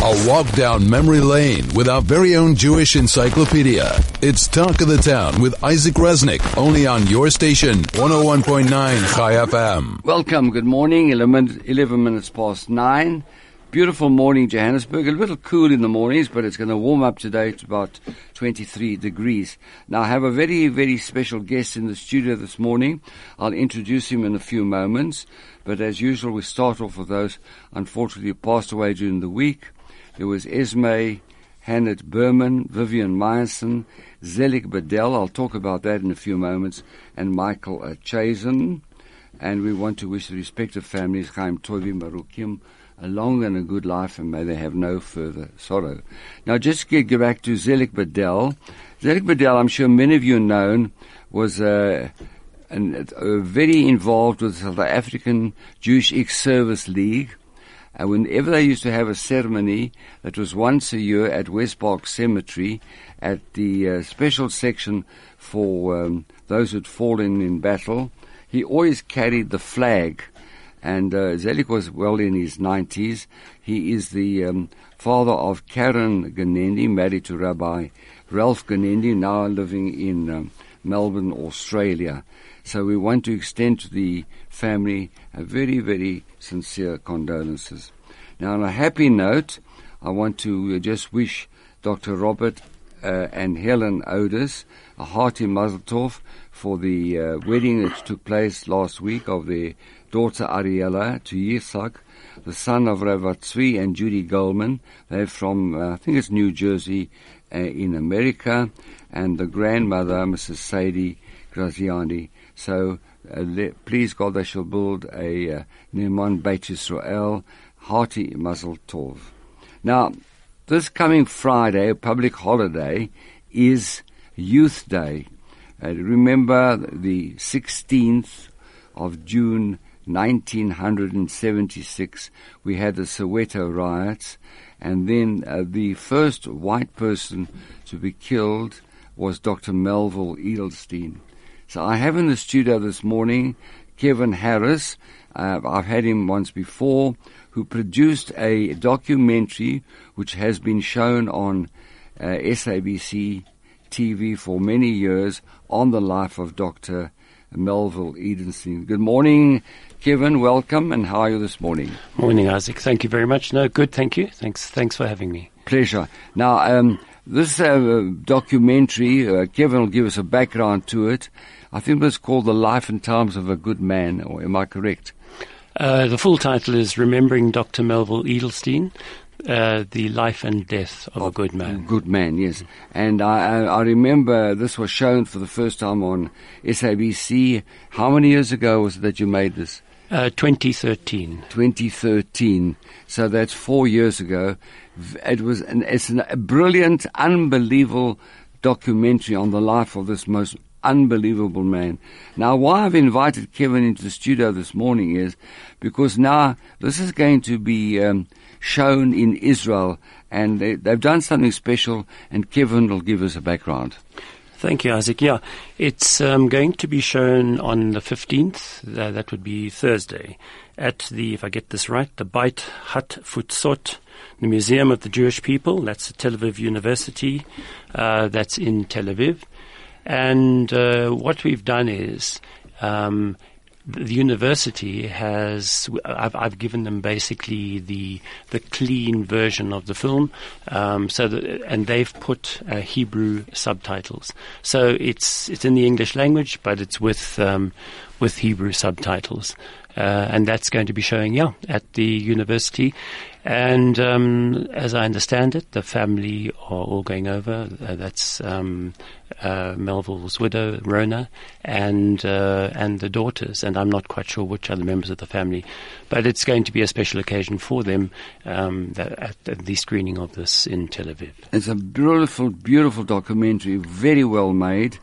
A walk down memory lane with our very own Jewish encyclopedia. It's Talk of the Town with Isaac Resnick, only on your station, 101.9 Chai FM. Welcome, good morning, 11 minutes past 9. Beautiful morning, Johannesburg. A little cool in the mornings, but it's going to warm up today to about 23 degrees. Now, I have a very, very special guest in the studio this morning. I'll introduce him in a few moments. But as usual, we start off with those, unfortunately, who passed away during the week. There was Esme Hannett Berman, Vivian Meyerson, Zelik Bedell. I'll talk about that in a few moments. And Michael Chazen. And we want to wish the respective families, Chaim Tovi Marukim, a long and a good life, and may they have no further sorrow. Now, just to get back to Zelik Bedell. Zelik Bedell, I'm sure many of you know, was very involved with the South African Jewish Ex-Service League. And whenever they used to have a ceremony that was once a year at West Park Cemetery, at the special section for those who'd fallen in battle, he always carried the flag. And Zelik was well in his 90s. He is the father of Karen Ganendi, married to Rabbi Ralph Ganendi, now living in Melbourne, Australia. So we want to extend to the family a very, very sincere condolences. Now, on a happy note, I want to just wish Dr. Robert and Helen Otis a hearty mazel tov for the wedding that took place last week of their daughter Ariella to Yitzhak, the son of Rav Tzvi and Judy Goldman. They're from, I think it's New Jersey in America, and the grandmother, Mrs. Sadie Graziani. So please God, they shall build a Ne'eman Beit Yisrael, hearty mazel tov. Now, this coming Friday, a public holiday, is Youth Day. Remember the 16th of June 1976, we had the Soweto riots, and then the first white person to be killed was Dr. Melville Edelstein. So I have in the studio this morning Kevin Harris. I've had him once before, who produced a documentary which has been shown on SABC TV for many years on the life of Dr. Melville Edelstein. Good morning, Kevin. Welcome, and how are you this morning? Morning, Isaac. Thank you very much. No, good. Thank you. Thanks for having me. Pleasure. Now, this documentary, Kevin will give us a background to it. I think it's called The Life and Times of a Good Man, or am I correct? The full title is Remembering Dr. Melville Edelstein, The Life and Death of a Good Man. Good man, yes. And I remember this was shown for the first time on SABC. How many years ago was it that you made this? 2013. 2013. So that's 4 years ago. It's a brilliant, unbelievable documentary on the life of this most unbelievable man. Now, why I've invited Kevin into the studio this morning is because now this is going to be shown in Israel, and they've done something special, and Kevin will give us a background. Thank you, Isaac. Yeah, it's going to be shown on the 15th, that would be Thursday, at the, if I get this right, the Beit HaTfutzot, the Museum of the Jewish People. That's at Tel Aviv University. That's in Tel Aviv. And what we've done is the university has, I've given them basically the clean version of the film, and they've put Hebrew subtitles. So it's in the English language, but it's with Hebrew subtitles. And that's going to be showing, at the university. And as I understand it, the family are all going over. That's Melville's widow, Rona, and the daughters. And I'm not quite sure which other members of the family. But it's going to be a special occasion for them at the screening of this in Tel Aviv. It's a beautiful, beautiful documentary, very well made.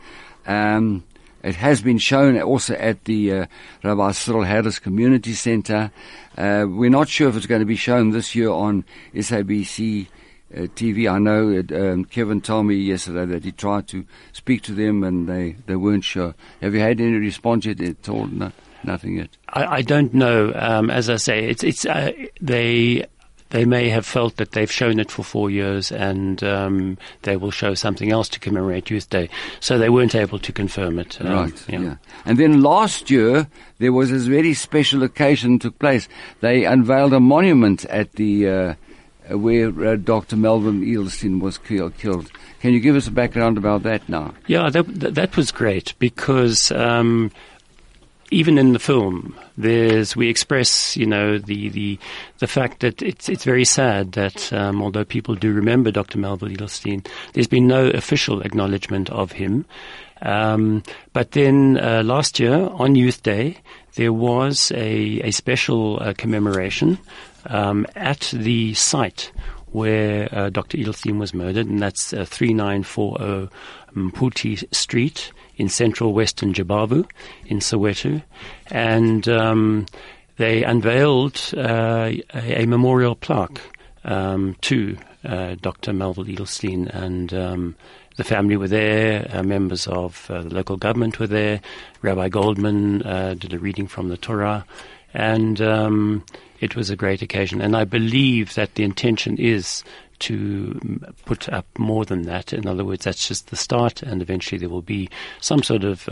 It has been shown also at the Rabbi Cyril Harris Community Center. We're not sure if it's going to be shown this year on SABC TV. I know Kevin told me yesterday that he tried to speak to them and they weren't sure. Have you had any response yet at all? No, nothing yet. I don't know. As I say, it's they they may have felt that they've shown it for 4 years and they will show something else to commemorate Youth Day. So they weren't able to confirm it. Right, yeah. And then last year, there was this very special occasion took place. They unveiled a monument at the where Dr. Melville Edelstein was killed. Can you give us a background about that now? Yeah, that was great because even in the film, we express, the fact that it's very sad that although people do remember Dr. Melville Edelstein, there's been no official acknowledgement of him. But then last year on Youth Day, there was a special commemoration at the site where Dr. Edelstein was murdered, and that's 3940 Mputi Street in central western Jabavu in Soweto. And they unveiled a memorial plaque to Dr. Melville Edelstein, and the family were there, members of the local government were there, Rabbi Goldman did a reading from the Torah, and it was a great occasion. And I believe that the intention is to put up more than that. In other words, that's just the start, and eventually there will be some sort of,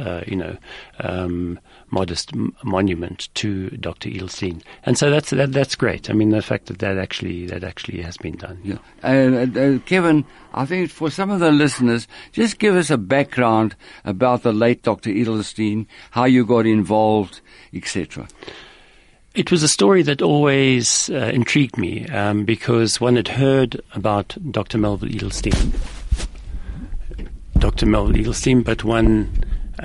modest monument to Dr. Edelstein. And so that's great. I mean, the fact that actually has been done. Yeah. Kevin, I think for some of the listeners, just give us a background about the late Dr. Edelstein, how you got involved, etc. It was a story that always intrigued me because one had heard about Dr. Melville Edelstein, but one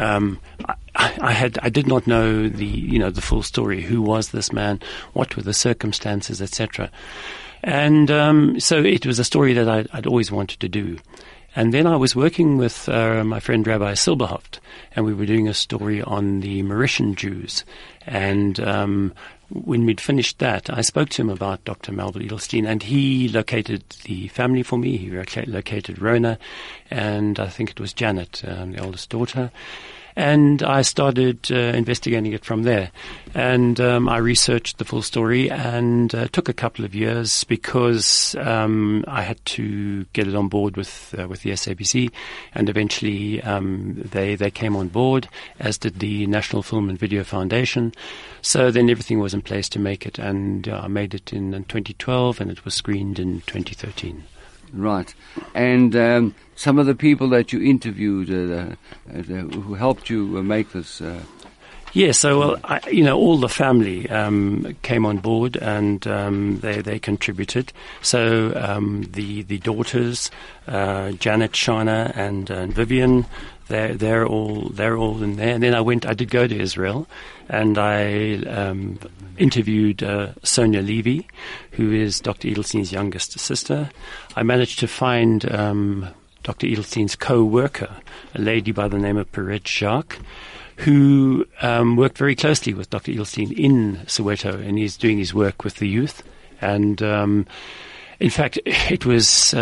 I did not know the full story. Who was this man? What were the circumstances, etc. And so it was a story that I'd always wanted to do. And then I was working with my friend Rabbi Silberhoft, and we were doing a story on the Mauritian Jews. And when we'd finished that, I spoke to him about Dr. Melville Edelstein, and he located the family for me. He located Rona, and I think it was Janet, the oldest daughter. And I started investigating it from there. And I researched the full story, and took a couple of years because I had to get it on board with the SABC, and eventually they came on board, as did the National Film and Video Foundation. So then everything was in place to make it, and I made it in 2012, and it was screened in 2013. Right. And some of the people that you interviewed who helped you make this... Yeah, so all the family came on board, and they contributed. So the daughters, Janet, Shana, and Vivian, they're all in there. And then I did go to Israel, and I interviewed Sonia Levy, who is Dr. Edelstein's youngest sister. I managed to find Dr. Edelstein's co-worker, a lady by the name of Perret Jacques, who worked very closely with Dr. Edelstein in Soweto, and he's doing his work with the youth. And in fact, it was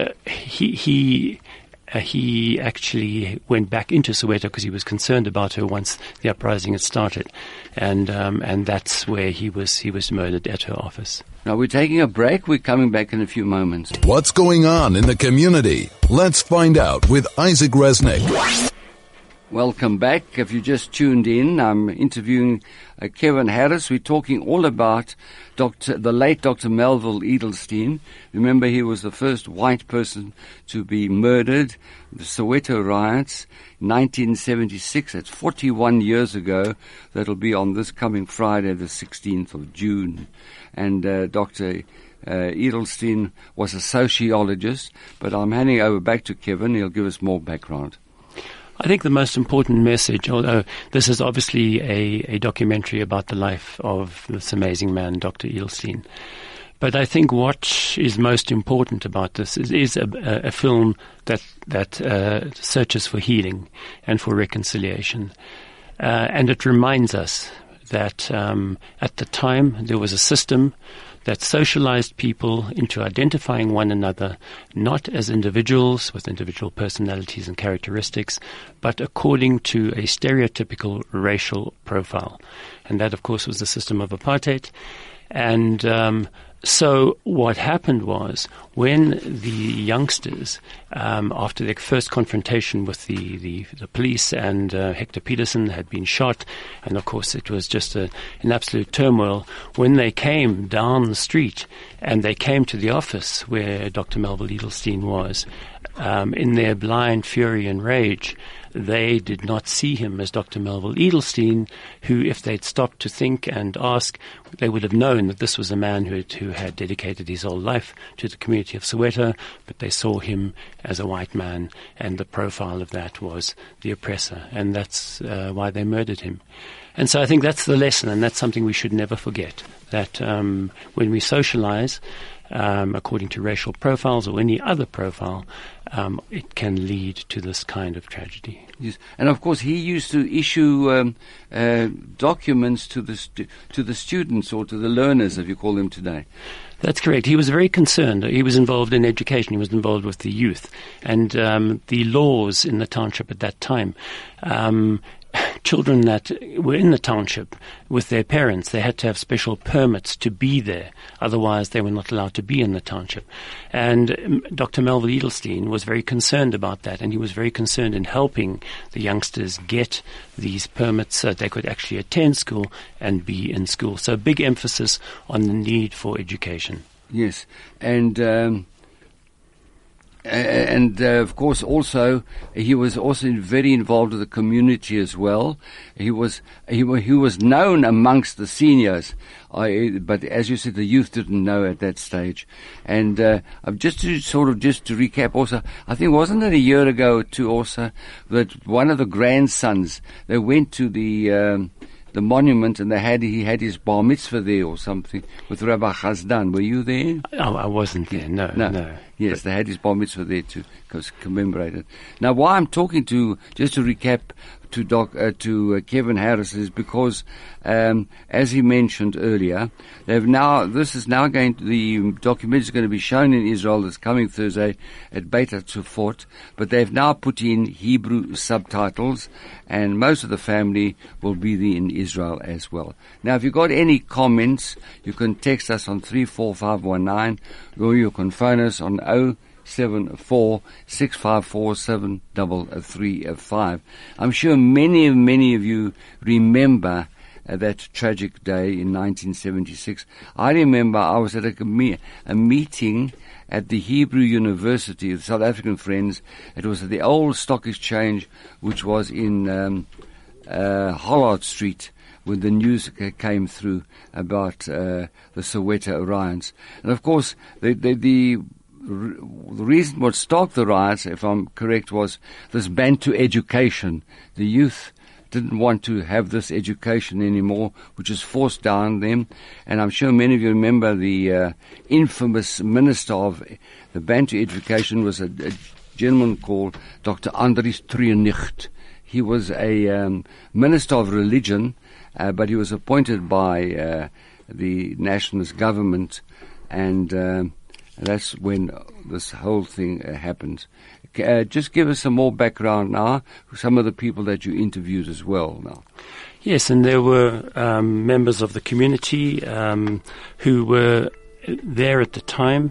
he actually went back into Soweto because he was concerned about her once the uprising had started, and that's where he was murdered, at her office. Now we're taking a break. We're coming back in a few moments. What's going on in the community? Let's find out with Isaac Resnick. Welcome back. If you just tuned in, I'm interviewing Kevin Harris. We're talking all about the late Dr. Melville Edelstein. Remember, he was the first white person to be murdered. The Soweto riots, 1976. That's 41 years ago. That'll be on this coming Friday, the 16th of June. And Dr. Edelstein was a sociologist. But I'm handing over back to Kevin. He'll give us more background. I think the most important message, although this is obviously a documentary about the life of this amazing man, Dr. Edelstein, but I think what is most important about this is a film that searches for healing and for reconciliation. And it reminds us that at the time there was a system that socialized people into identifying one another not as individuals with individual personalities and characteristics, but according to a stereotypical racial profile. And that, of course, was the system of apartheid. And So what happened was, when the youngsters, after their first confrontation with the police and Hector Peterson had been shot, and of course it was just an absolute turmoil, when they came down the street and they came to the office where Dr. Melville Edelstein was, in their blind fury and rage, they did not see him as Dr. Melville Edelstein, who, if they'd stopped to think and ask, they would have known that this was a man who had dedicated his whole life to the community of Soweto, but they saw him as a white man, and the profile of that was the oppressor, and that's why they murdered him. And so I think that's the lesson, and that's something we should never forget, that when we socialize, according to racial profiles or any other profile, it can lead to this kind of tragedy. Yes, and of course he used to issue documents to the students or to the learners, if you call them today. That's correct. He was very concerned. He was involved in education. He was involved with the youth and the laws in the township at that time. Children that were in the township with their parents, they had to have special permits to be there. Otherwise, they were not allowed to be in the township. And Dr. Melville Edelstein was very concerned about that, and he was very concerned in helping the youngsters get these permits so that they could actually attend school and be in school. So big emphasis on the need for education. Yes, and of course also he was also very involved with the community as well. He was known amongst the seniors, but as you said, the youth didn't know at that stage. And just to recap also, I think wasn't it a year ago or two also that one of the grandsons, they went to the monument, and he had his bar mitzvah there or something with Rabbi Chazdan. Were you there? Oh, I wasn't there. No. Yes, they had his bar mitzvah there to commemorate it. Now, why I'm talking just to recap to Kevin Harris is because, as he mentioned earlier, the documentary is going to be shown in Israel this coming Thursday at Beit HaTzufot, but they've now put in Hebrew subtitles, and most of the family will be in Israel as well. Now, if you've got any comments, you can text us on 34519, or you can phone us on 074-654-7335. I'm sure many of you remember that tragic day in 1976. I remember I was at a meeting at the Hebrew University, the South African Friends. It was at the old Stock Exchange, which was in Hollard Street, when the news came through about the Soweto riots. And of course, the reason what stopped the riots, if I'm correct, was this Bantu education. The youth didn't want to have this education anymore, which is forced down them. And I'm sure many of you remember the infamous minister of the Bantu education was a gentleman called Dr. Andries Treenicht. He was a minister of religion, but he was appointed by the nationalist government, and that's when this whole thing happened. Just give us some more background now, some of the people that you interviewed as well now. Yes, and there were members of the community who were there at the time.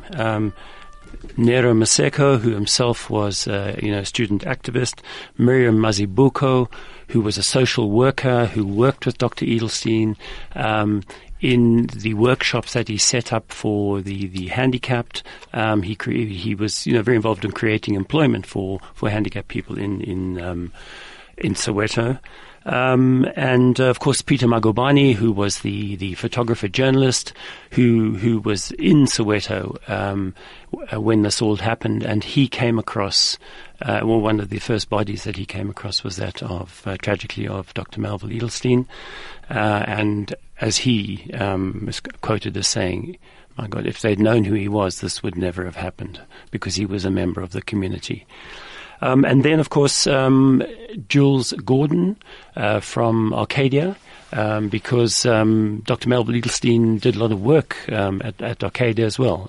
Nero Maseko, who himself was a student activist. Miriam Mazibuko, who was a social worker who worked with Dr. Edelstein in the workshops that he set up for the handicapped. He was very involved in creating employment for handicapped people in Soweto. And of course Peter Magobani, who was the photographer journalist who was in Soweto when this all happened, and he came across one of the first bodies that he came across was that of tragically of Dr. Melville Edelstein, and as he is quoted as saying, "My God, if they'd known who he was, this would never have happened," because he was a member of the community. And then, of course, Jules Gordon from Arcadia, because Dr. Melville Edelstein did a lot of work at Arcadia as well.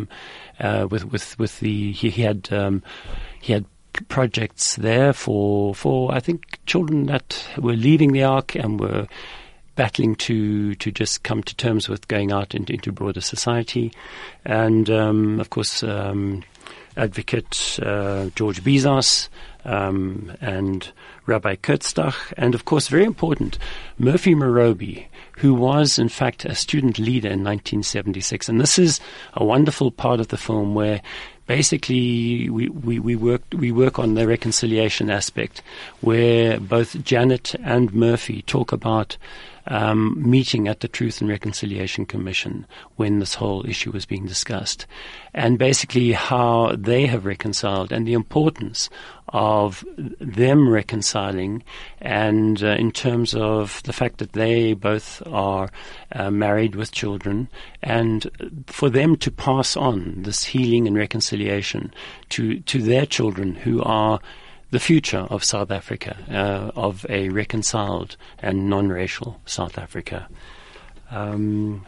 He had projects there for I think children that were leaving the Ark and were battling to just come to terms with going out into broader society. And, of course, Advocate George Bizos, and Rabbi Kurtztag, and of course, very important, Murphy Morobi, who was in fact a student leader in 1976. And this is a wonderful part of the film where basically we work on the reconciliation aspect, where both Janet and Murphy talk about meeting at the Truth and Reconciliation Commission when this whole issue was being discussed, and basically how they have reconciled and the importance of them reconciling, and in terms of the fact that they both are married with children, and for them to pass on this healing and reconciliation to their children, who are the future of South Africa, of a reconciled and non-racial South Africa. And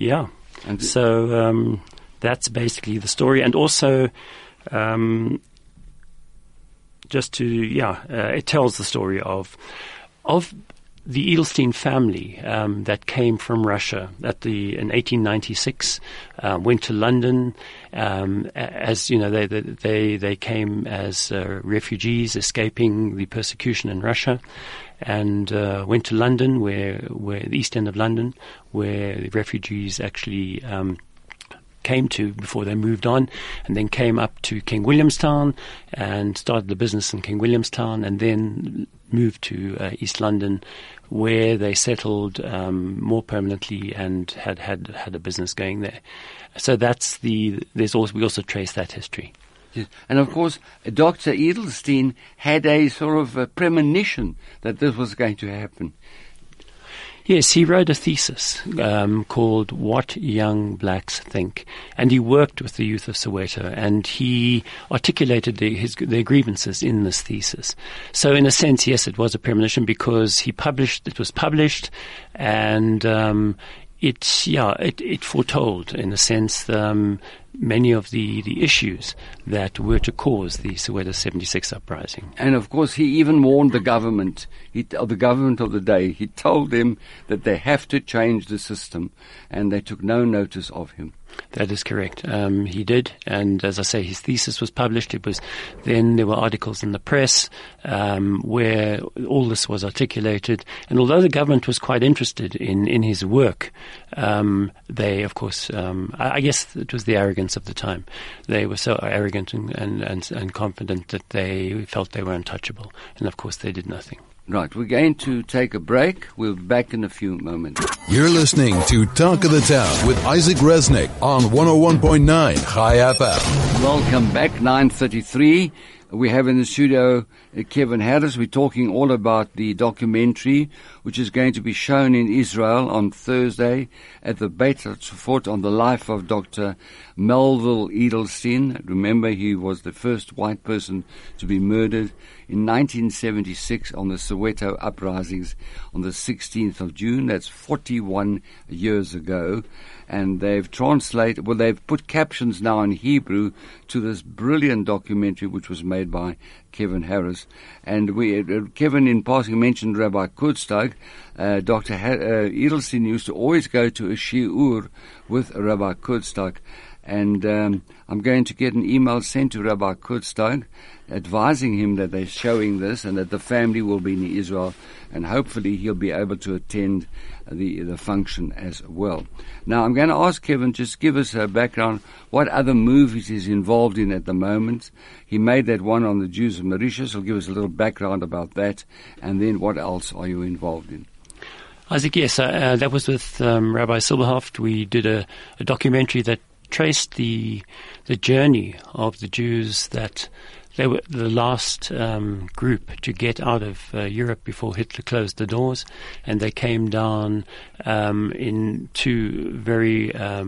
so that's basically the story. And also, it tells the story of the Edelstein family that came from Russia in 1896, went to London. As you know, they came as refugees escaping the persecution in Russia, and went to London, where the East End of London, where the refugees actually came to before they moved on, and then came up to King Williamstown and started the business in King Williamstown, and then moved to East London, where they settled more permanently and had a business going there. So we also trace that history. Yes. And of course, Dr. Edelstein had a sort of a premonition that this was going to happen. Yes, he wrote a thesis called What Young Blacks Think, and he worked with the youth of Soweto, and he articulated their grievances in this thesis. So in a sense, yes, it was a premonition, because it was published, and it foretold, in a sense, many of the issues that were to cause the Soweto 76 uprising. And of course, he even warned the government, the government of the day. He told them that they have to change the system, and they took no notice of him. That is correct. He did, and as I say, his thesis was published. Then there were articles in the press where all this was articulated. And although the government was quite interested in his work, they, of course, I guess it was the arrogance of the time. They were so arrogant and confident that they felt they were untouchable, and of course they did nothing. Right, we're going to take a break. We'll be back in a few moments. You're listening to Talk of the Town with Isaac Resnick on 101.9 Chai FM. Welcome back, 9:33. We have in the studio Kevin Harris. We're talking all about the documentary, which is going to be shown in Israel on Thursday at the Beit Tzfot on the life of Dr. Melville Edelstein. Remember, he was the first white person to be murdered in 1976 on the Soweto uprisings on the 16th of June. That's 41 years ago. And they've put captions now in Hebrew to this brilliant documentary which was made by Kevin Harris. And Kevin, in passing, mentioned Rabbi Kurtztag. Dr. Edelstein used to always go to a shiur with Rabbi Kurtztag. And I'm going to get an email sent to Rabbi Kurtztag advising him that they're showing this and that the family will be in Israel, and hopefully he'll be able to attend the function as well. Now, I'm going to ask Kevin, just give us a background, what other movies he's involved in at the moment. He made that one on the Jews of Mauritius. He'll give us a little background about that, and then what else are you involved in? Isaac, yes, that was with Rabbi Silberhoft. We did a documentary that traced the journey of the Jews that they were the last group to get out of Europe before Hitler closed the doors, and they came down in two very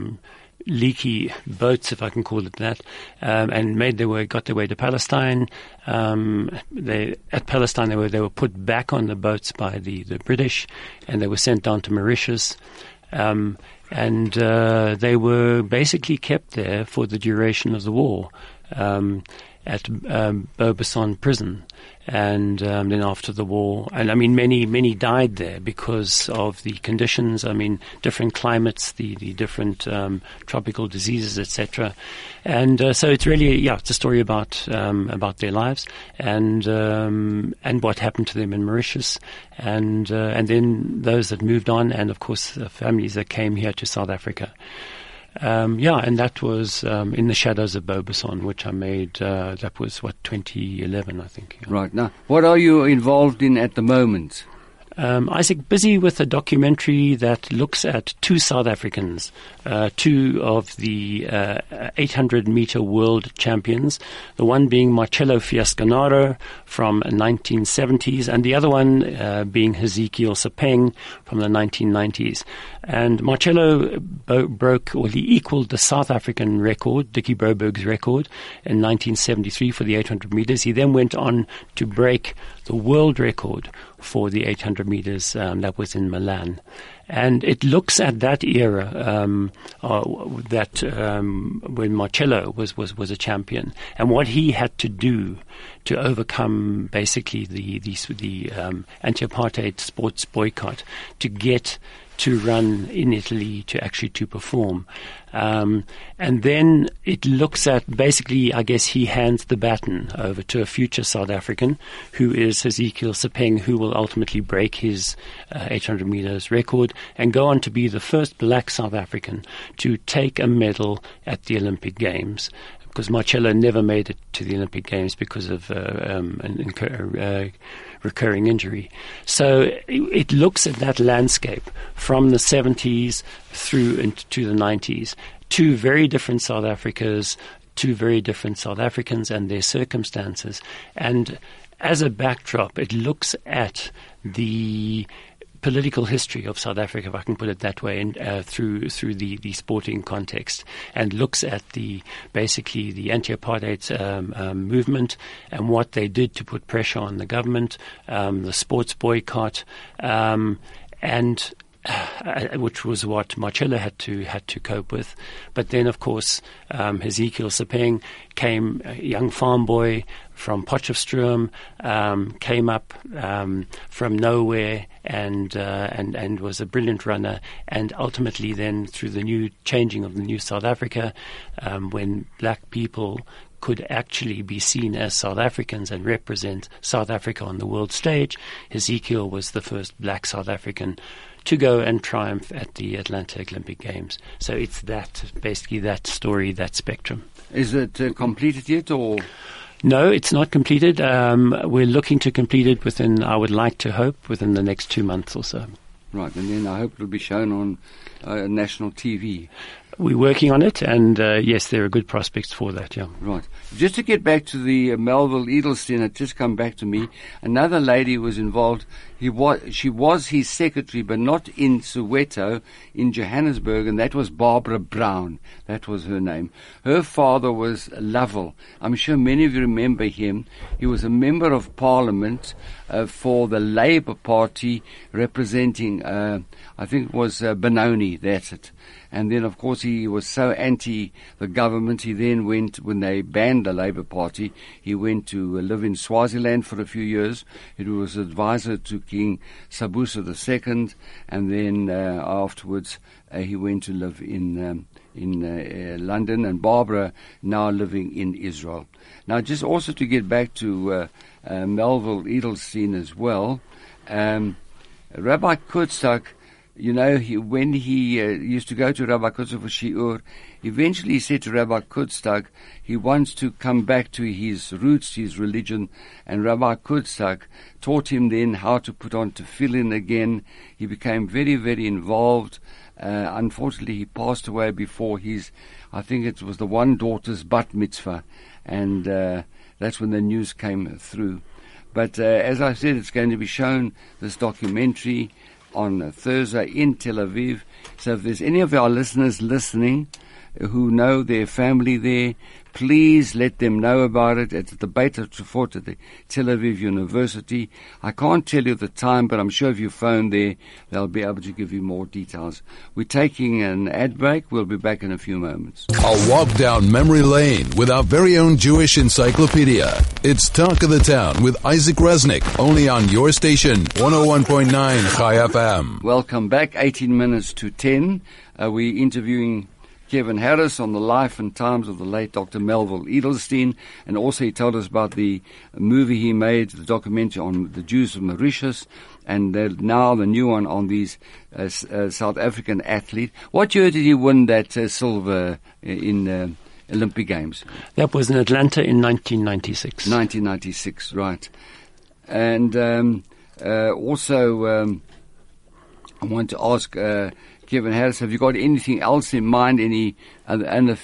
leaky boats, if I can call it that, and got their way to Palestine. At Palestine they were put back on the boats by the British, and they were sent down to Mauritius. And they were basically kept there for the duration of the war at Beaubassin prison. And then after the war, and I mean, many died there because of the conditions. I mean, different climates, the different tropical diseases, etc. And so it's really, it's a story about their lives and what happened to them in Mauritius, and then those that moved on, and of course the families that came here to South Africa. And that was In the Shadows of Beaubassin, which I made, that was, 2011, I think. Yeah. Right. Now, what are you involved in at the moment? Isaac, busy with a documentary that looks at two South Africans, two of the 800-meter world champions, the one being Marcello Fiasconaro from 1970s, and the other one being Ezekiel Sepeng from the 1990s. And Marcello he equaled the South African record, Dickie Broberg's record, in 1973 for the 800 meters. He then went on to break the world record for the 800 meters that was in Milan. And it looks at that era when Marcello was a champion, and what he had to do to overcome basically the anti-apartheid sports boycott to get to run in Italy to perform. And then it looks at basically, I guess he hands the baton over to a future South African who is Ezekiel Sepeng, who will ultimately break his 800 meters record and go on to be the first black South African to take a medal at the Olympic Games. Because Marcello never made it to the Olympic Games because of recurring injury. So it looks at that landscape from the 70s through into the 90s. Two very different South Africas, two very different South Africans and their circumstances. And as a backdrop, it looks at the political history of South Africa, if I can put it that way, and through the sporting context, and looks at basically the anti-apartheid movement and what they did to put pressure on the government, the sports boycott, and which was what Marcello had to cope with. But then, of course, Ezekiel Sepeng came, a young farm boy from Potchefstroom, came up from nowhere and was a brilliant runner. And ultimately, then through the changing of the new South Africa, when black people could actually be seen as South Africans and represent South Africa on the world stage, Ezekiel was the first black South African to go and triumph at the Atlanta Olympic Games. So it's basically that story, that spectrum. Is it completed yet, or? No, it's not completed. We're looking to complete it within the next 2 months or so. Right, and then I hope it'll be shown on national TV. We're working on it, and yes, there are good prospects for that, yeah. Right. Just to get back to the Melville Edelstein, it just come back to me. Another lady was involved. She was his secretary, but not in Soweto, in Johannesburg, and that was Barbara Brown. That was her name. Her father was Lovell. I'm sure many of you remember him. He was a member of Parliament for the Labour Party, representing, I think it was Benoni, that's it. And then, of course, he was so anti the government, he then went, when they banned the Labour Party, he went to live in Swaziland for a few years. He was advisor to King Sabusa II, and then afterwards he went to live in London, and Barbara now living in Israel. Now, just also to get back to Melville Edelstein as well, Rabbi Kurtzak, you know, when he used to go to Rabbi Kurtzak for shiur, eventually he said to Rabbi Kurtzak he wants to come back to his roots, his religion, and Rabbi Kurtzak taught him then how to put on tefillin again. He became very, very involved. Unfortunately, he passed away before I think it was the one daughter's bat mitzvah, and that's when the news came through. But as I said, it's going to be shown, this documentary, on Thursday in Tel Aviv. So if there's any of our listeners listening, who know their family there, please let them know about it at the Beit HaTzufot at the Tel Aviv University. I can't tell you the time, but I'm sure if you phone there, they'll be able to give you more details. We're taking an ad break. We'll be back in a few moments. A walk down memory lane with our very own Jewish encyclopedia. It's Talk of the Town with Isaac Resnick, only on your station, 101.9 Chai FM. Welcome back, 18 minutes to 10. We're interviewing Kevin Harris on the life and times of the late Dr. Melville Edelstein, and also he told us about the movie he made, the documentary on the Jews of Mauritius, and now the new one on these South African athlete. What year did he win that silver in Olympic Games? That was in Atlanta in 1996. 1996, right. And also I want to ask Kevin Harris, have you got anything else in mind, any other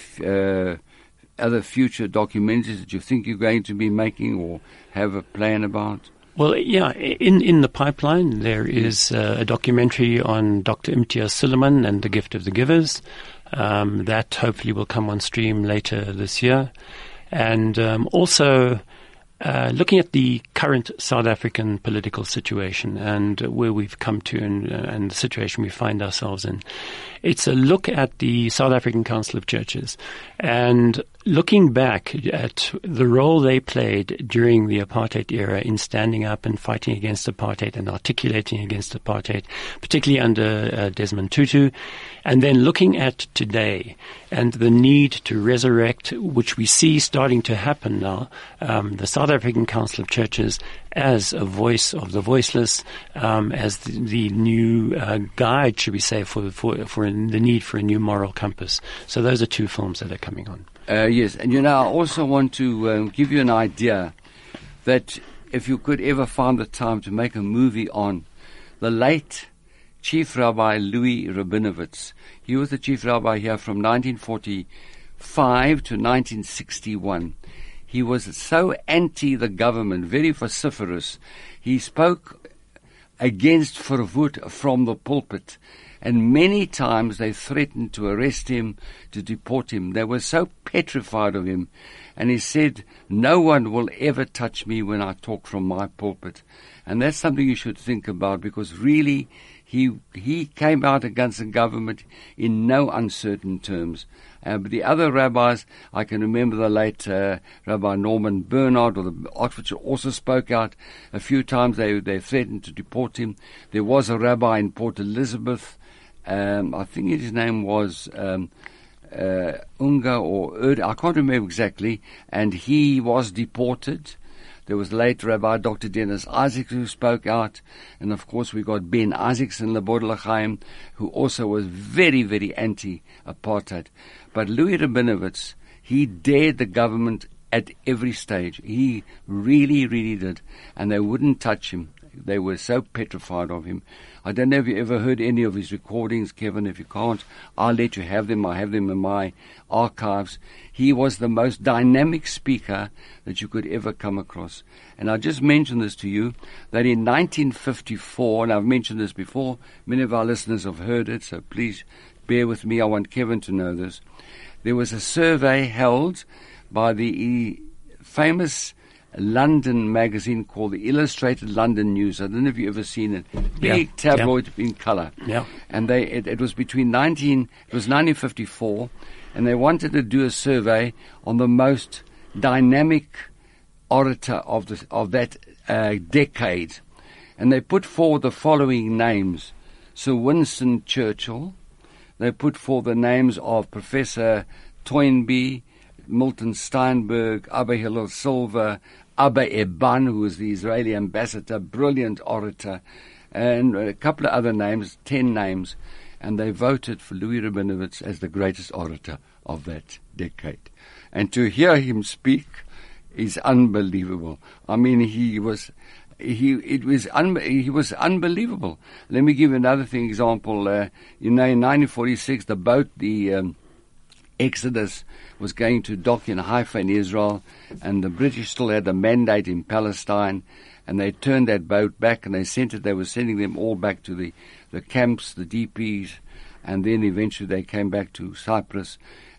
future documentaries that you think you're going to be making or have a plan about? Well, yeah, in the pipeline there is a documentary on Dr. Imtiaz Suleiman and the Gift of the Givers. That hopefully will come on stream later this year. And also looking at the current South African political situation and where we've come to and the situation we find ourselves in. It's a look at the South African Council of Churches and looking back at the role they played during the apartheid era in standing up and fighting against apartheid and articulating against apartheid, particularly under Desmond Tutu, and then looking at today and the need to resurrect, which we see starting to happen now, the South African Council of Churches as a voice of the voiceless, as the new guide, should we say, for the need for a new moral compass. So those are two films that are coming on. Yes, and I also want to give you an idea that if you could ever find the time to make a movie on the late Chief Rabbi Louis Rabinowitz. He was the Chief Rabbi here from 1945 to 1961. He was so anti the government, very vociferous. He spoke against Verwoed from the pulpit. And many times they threatened to arrest him, to deport him. They were so petrified of him. And he said, no one will ever touch me when I talk from my pulpit. And that's something you should think about, because really he came out against the government in no uncertain terms. But the other rabbis, I can remember the late Rabbi Norman Bernard or the Oxfordshire also spoke out. A few times they threatened to deport him. There was a rabbi in Port Elizabeth, I think his name was Unga or Erd, I can't remember exactly, and he was deported. There was late Rabbi Dr. Dennis Isaacs who spoke out, and of course we got Ben Isaacson, Labod L'Chaim, who also was very, very anti-apartheid. But Louis Rabinowitz, he dared the government at every stage. He really, really did, and they wouldn't touch him. They were so petrified of him. I don't know if you ever heard any of his recordings, Kevin. If you can't, I'll let you have them. I have them in my archives. He was the most dynamic speaker that you could ever come across. And I just mentioned this to you, that in 1954, and I've mentioned this before, many of our listeners have heard it, so please bear with me. I want Kevin to know this. There was a survey held by the famous London magazine called the Illustrated London News. I don't know if you've ever seen it. Big tabloid in color. Yeah. And it was it was 1954, and they wanted to do a survey on the most dynamic orator of that decade. And they put forward the following names: Sir Winston Churchill. They put forward the names of Professor Toynbee, Milton Steinberg, Abba Hillel Silver, Abba Eban, who was the Israeli ambassador, brilliant orator, and a couple of other names, 10 names, and they voted for Louis Rabinowitz as the greatest orator of that decade. And to hear him speak is unbelievable. I mean, he was unbelievable. Let me give you another example. In 1946, the boat, the Exodus, was going to dock in Haifa in Israel, and the British still had a mandate in Palestine, and they turned that boat back, and they were sending them all back to the camps, the DPs, and then eventually they came back to Cyprus.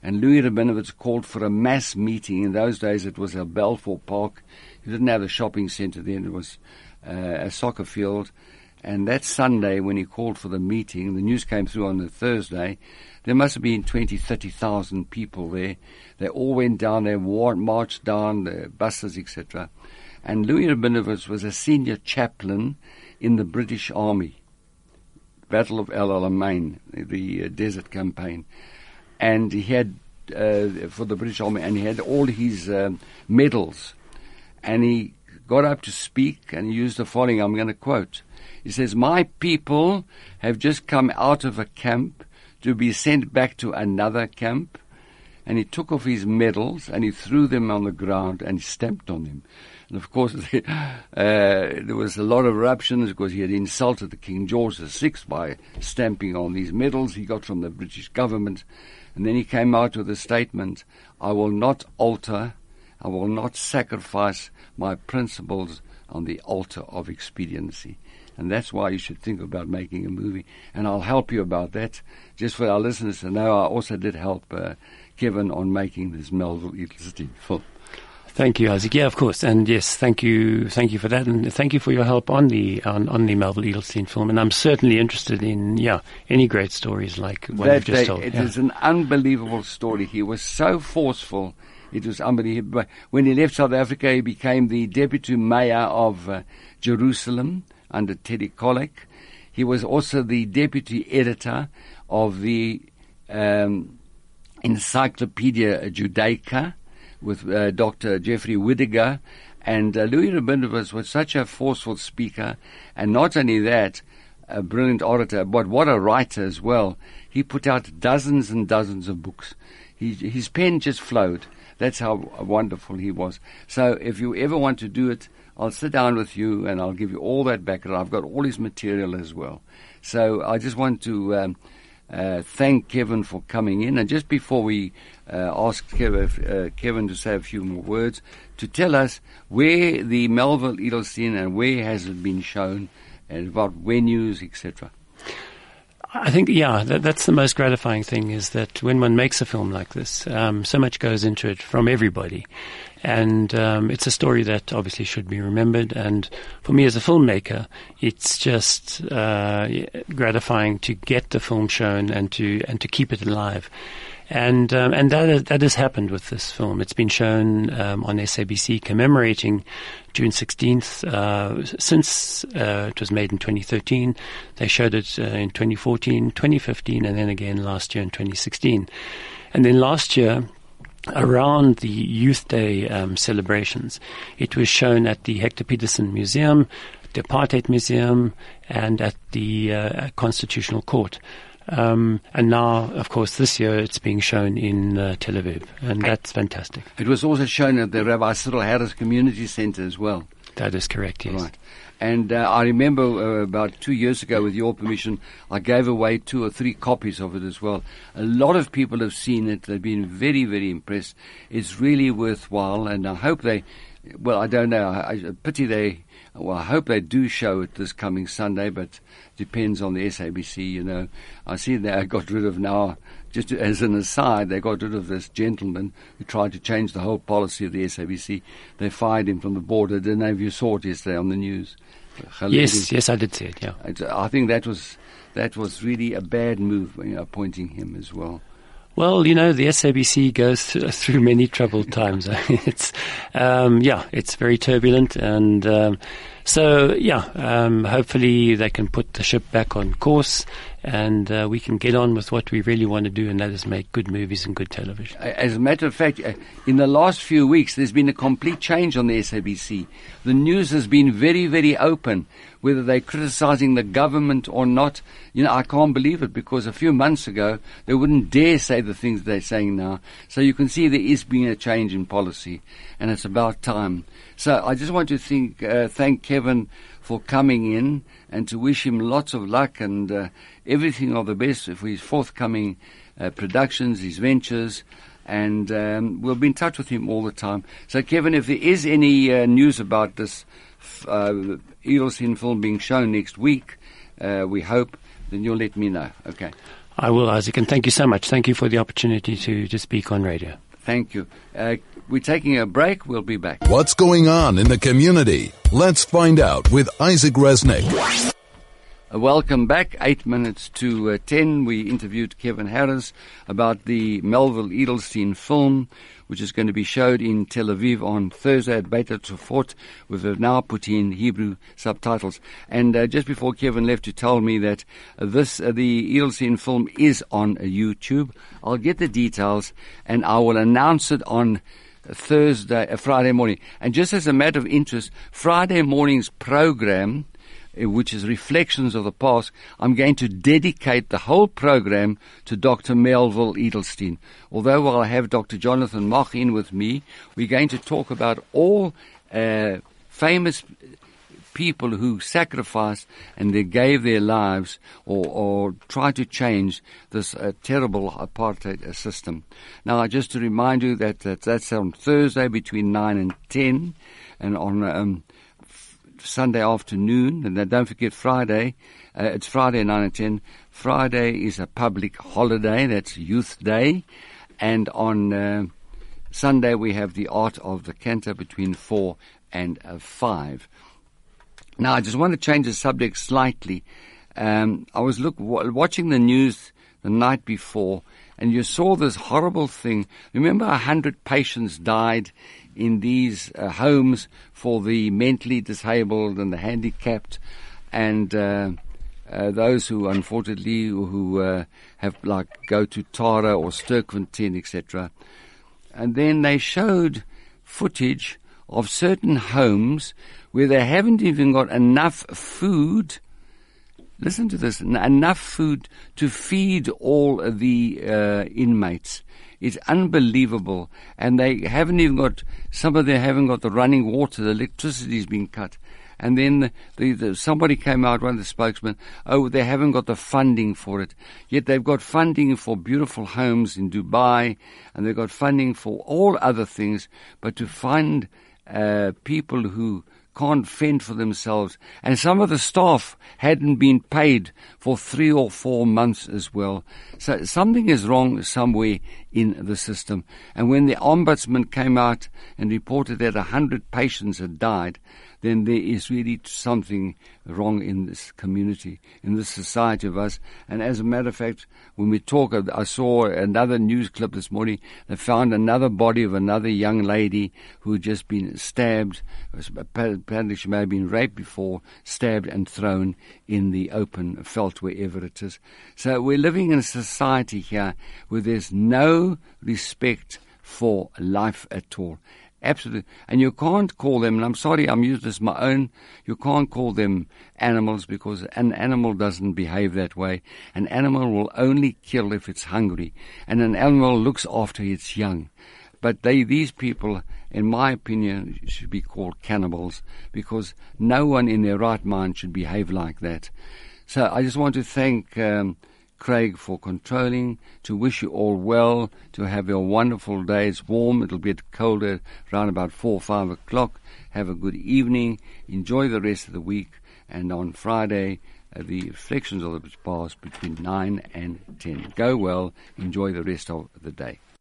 and Louis Rabinowitz called for a mass meeting. In those days it was at Balfour Park. He didn't have a shopping centre then. It was a soccer field. And that Sunday, when he called for the meeting, the news came through on the Thursday, there must have been 20, 30,000 people there. They all went down, they marched down, the buses, etc. And Louis Rabinowitz was a senior chaplain in the British Army, Battle of El Alamein, the desert campaign. And he had, for the British Army, and he had all his medals. And he got up to speak, and he used the following, I'm going to quote. He says, "My people have just come out of a camp to be sent back to another camp." And he took off his medals and he threw them on the ground and he stamped on them. And of course, there was a lot of eruptions because he had insulted the King George VI by stamping on these medals he got from the British government. And then he came out with a statement, "I will not alter, I will not sacrifice my principles on the altar of expediency." And that's why you should think about making a movie. And I'll help you about that. Just for our listeners to know, I also did help Kevin on making this Melville Edelstein film. Thank you, Isaac. Yeah, of course. And yes, thank you for that. And thank you for your help on the Melville Edelstein film. And I'm certainly interested in, any great stories like what you've just told. It is an unbelievable story. He was so forceful. It was unbelievable. When he left South Africa, he became the deputy mayor of Jerusalem under Teddy Kollek. He was also the deputy editor of the Encyclopedia Judaica with Dr. Jeffrey Whittaker. And Louis Rabinowitz was such a forceful speaker, and not only that, a brilliant orator, but what a writer as well. He put out dozens and dozens of books. His pen just flowed. That's how wonderful he was. So if you ever want to do it, I'll sit down with you and I'll give you all that background. I've got all his material as well. So I just want to thank Kevin for coming in. And just before we ask Kevin to say a few more words, to tell us where the Melville Edelstein and where has it been shown and about venues, etc. I think, that's the most gratifying thing, is that when one makes a film like this, so much goes into it from everybody. And it's a story that obviously should be remembered. And for me as a filmmaker, it's just gratifying to get the film shown and to keep it alive. And that has happened with this film. It's been shown on SABC commemorating June 16th since it was made in 2013. They showed it in 2014, 2015, and then again last year in 2016. And then last year, around the Youth Day celebrations, it was shown at the Hector Peterson Museum, the Apartheid Museum, and at the Constitutional Court. And now, of course, this year it's being shown in Tel Aviv, and that's fantastic. It was also shown at the Rabbi Cyril Harris Community Center as well. That is correct, yes. Right. And I remember about 2 years ago, with your permission, I gave away 2 or 3 copies of it as well. A lot of people have seen it. They've been very, very impressed. It's really worthwhile, and I hope I don't know. I hope they do show it this coming Sunday, but depends on the SABC, I see they got rid of now, just as an aside, they got rid of this gentleman who tried to change the whole policy of the SABC. They fired him from the board. I don't know if you saw it yesterday on the news. Yes, I did see it, yeah. I think that was really a bad move, appointing him as well. Well, the SABC goes through many troubled times. It's very turbulent, and hopefully they can put the ship back on course, and we can get on with what we really want to do, and that is make good movies and good television. As a matter of fact, in the last few weeks, there's been a complete change on the SABC. The news has been very, very open, whether they're criticizing the government or not. I can't believe it, because a few months ago, they wouldn't dare say the things they're saying now. So you can see there is being a change in policy, and it's about time. So I just want to thank Kevin for coming in, and to wish him lots of luck and everything of the best for his forthcoming productions, his ventures, and we'll be in touch with him all the time. So, Kevin, if there is any news about this Edelstein film being shown next week, we hope, then you'll let me know. Okay. I will, Isaac, and thank you so much. Thank you for the opportunity to speak on radio. Thank you. We're taking a break. We'll be back. What's going on in the community? Let's find out with Isaac Resnick. Welcome back. 8 minutes to 10. We interviewed Kevin Harris about the Melville Edelstein film, which is going to be showed in Tel Aviv on Thursday at Beit Tzufot. We've now put in Hebrew subtitles. And just before Kevin left, to tell me that the Edelstein film is on YouTube. I'll get the details and I will announce it on Friday morning. And just as a matter of interest, Friday morning's program, which is Reflections of the Past, I'm going to dedicate the whole program to Dr. Melville Edelstein. Although I'll have Dr. Jonathan Mach in with me, we're going to talk about all famous people who sacrificed and they gave their lives or tried to change this terrible apartheid system. Now, just to remind you that that's on Thursday between 9 and 10, and on Sunday afternoon, and then don't forget Friday, it's Friday 9 and 10. Friday is a public holiday, that's Youth Day, and on Sunday we have the Art of the Cantor between 4 and 5. Now I just want to change the subject slightly. I was watching the news the night before, and you saw this horrible thing. Remember 100 patients died in these homes for the mentally disabled and the handicapped, and those who unfortunately have go to Tara or Sterkfontein, etc. And then they showed footage of certain homes where they haven't even got enough food. Listen to this, enough food to feed all the inmates. It's unbelievable. And they haven't even got, some of them haven't got the running water, the electricity's been cut. And then somebody came out, one of the spokesmen, they haven't got the funding for it. Yet they've got funding for beautiful homes in Dubai, and they've got funding for all other things, but to find people who can't fend for themselves. And some of the staff hadn't been paid for 3 or 4 months as well. So something is wrong somewhere in the system. And when the ombudsman came out and reported that 100 patients had died, then there is really something wrong in this community, in this society of us. And as a matter of fact, when we talk, I saw another news clip this morning. They found another body of another young lady who had just been stabbed. Apparently she may have been raped before, stabbed and thrown in the open veldt, wherever it is. So we're living in a society here where there's no respect for life at all. Absolutely. And you can't call them, and I'm sorry, I'm using this my own, you can't call them animals, because an animal doesn't behave that way. An animal will only kill if it's hungry, and an animal looks after its young. But these people, in my opinion, should be called cannibals, because no one in their right mind should behave like that. So I just want to thank Craig for controlling, to wish you all well, to have a wonderful day. It's warm, it'll get colder around about 4 or 5 o'clock. Have a good evening, enjoy the rest of the week, and on Friday, the Reflections of the Past between 9 and 10. Go well, enjoy the rest of the day.